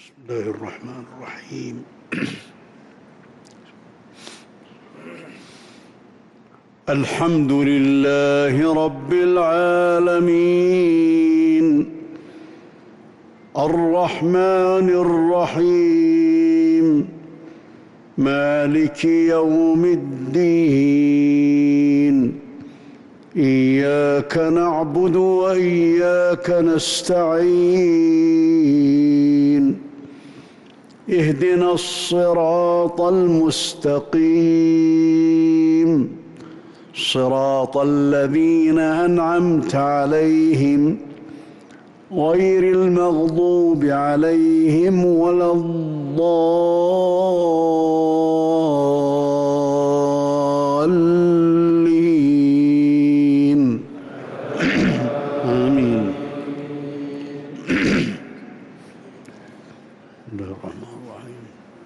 بسم الله الرحمن الرحيم. الحمد لله رب العالمين الرحمن الرحيم مالك يوم الدين إياك نعبد وإياك نستعين اهدنا الصراط المستقيم صراط الذين أنعمت عليهم غير المغضوب عليهم ولا الضالين آمين. بسم الله الرحمن الرحيم.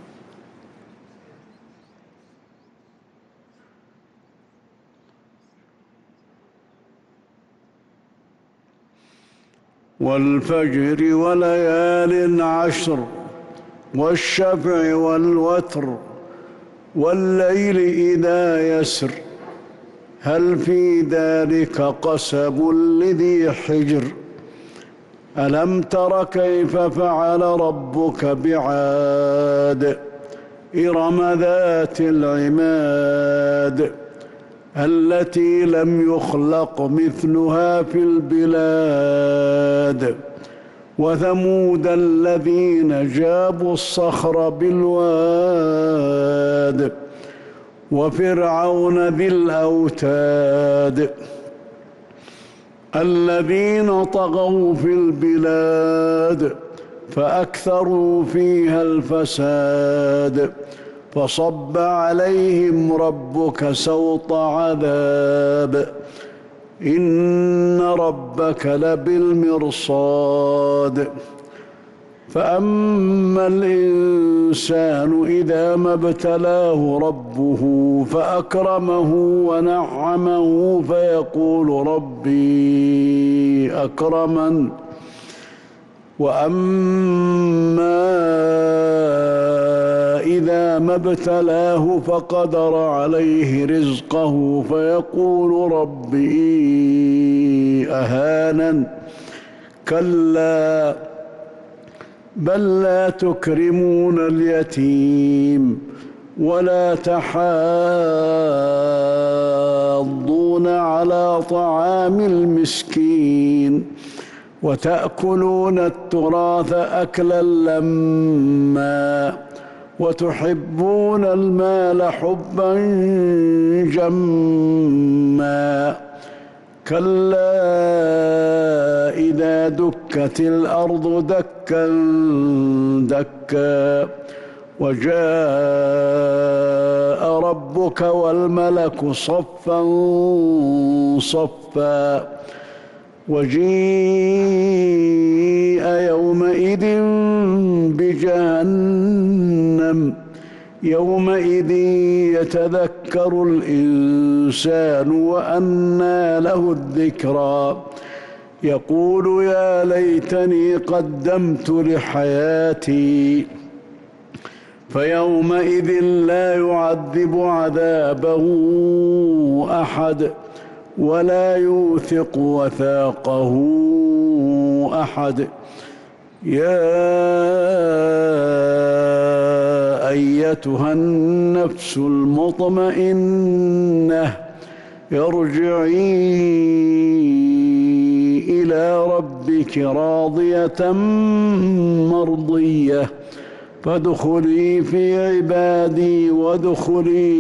والفجر وليال عشر والشفع والوتر والليل إذا يسر هل في ذلك قسم لذي حجر ألم تر كيف فعل ربك بعاد إرم ذات العماد التي لم يخلق مثلها في البلاد وثمود الذين جابوا الصخر بالواد وفرعون ذي الأوتاد الذين طغوا في البلاد فأكثروا فيها الفساد فصب عليهم ربك سوط عذاب إن ربك لبالمرصاد فأما الإنسان إذا ما ابتلاه ربه فأكرمه ونعمه فيقول ربي أكرمن وأما إذا ما ابتلاه فقدر عليه رزقه فيقول ربي أهانن كلا بل لا تكرمون اليتيم ولا تحاضون على طعام المسكين وتأكلون التراث أكلا لما وتحبون المال حبا جما كلا إذا دكت الأرض دكا دكا وجاء ربك والملك صفا صفا وجيء يومئذ بجهنم يومئذ يتذكر الإنسان وأنى له الذكرى يقول يا ليتني قدمت لحياتي فيومئذ لا يعذب عذابه أحد ولا يوثق وثاقه أحد يا أيتها النفس المطمئنة ارجعي إلى ربك راضية مرضية فادخلي في عبادي وادخلي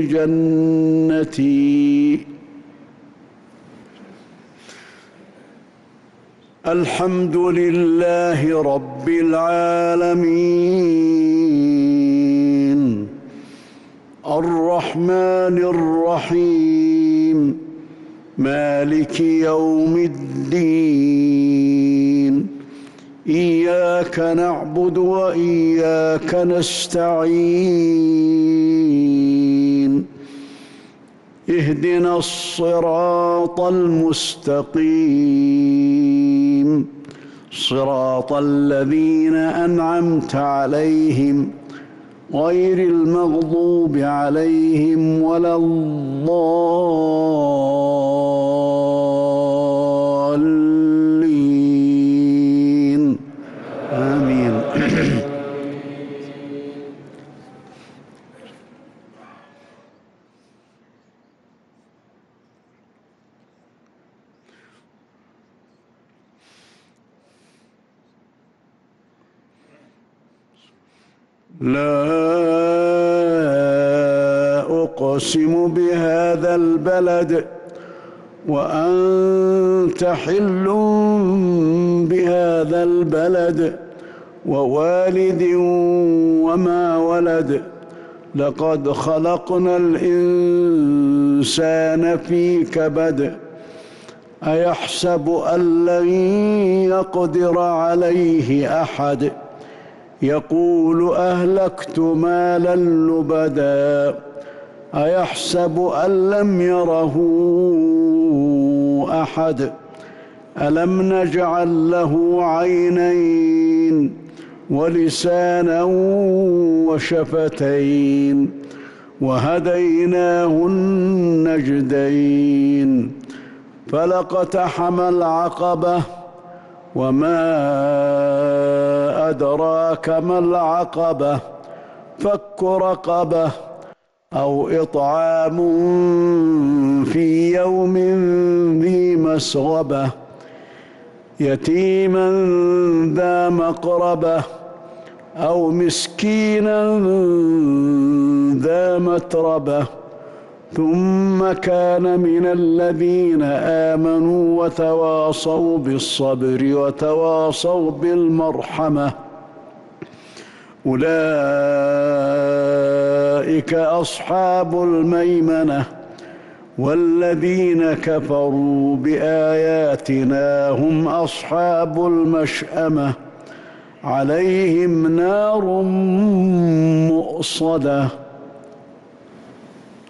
جنتي. الحمد لله رب العالمين الرحمن الرحيم مالك يوم الدين إياك نعبد وإياك نستعين اهدنا الصراط المستقيم صراط الذين أنعمت عليهم غير المغضوب عليهم ولا الضالين آمين. لا أقسم بهذا البلد وأنت حل بهذا البلد ووالد وما ولد لقد خلقنا الإنسان في كبد أيحسب أن لن يقدر عليه أحد يقول أهلكت مالا لبدا أيحسب أن لم يره أحد ألم نجعل له عينين ولسانا وشفتين وهديناه النجدين فلاقتحم العقبة وما أدراك ما العقبة فك رقبة أو إطعام في يوم ذي مسغبة يتيما ذا مقربة أو مسكينا ذا متربة ثم كان من الذين آمنوا وتواصوا بالصبر وتواصوا بالمرحمة أولئك أصحاب الميمنة والذين كفروا بآياتنا هم أصحاب المشأمة عليهم نار مؤصدة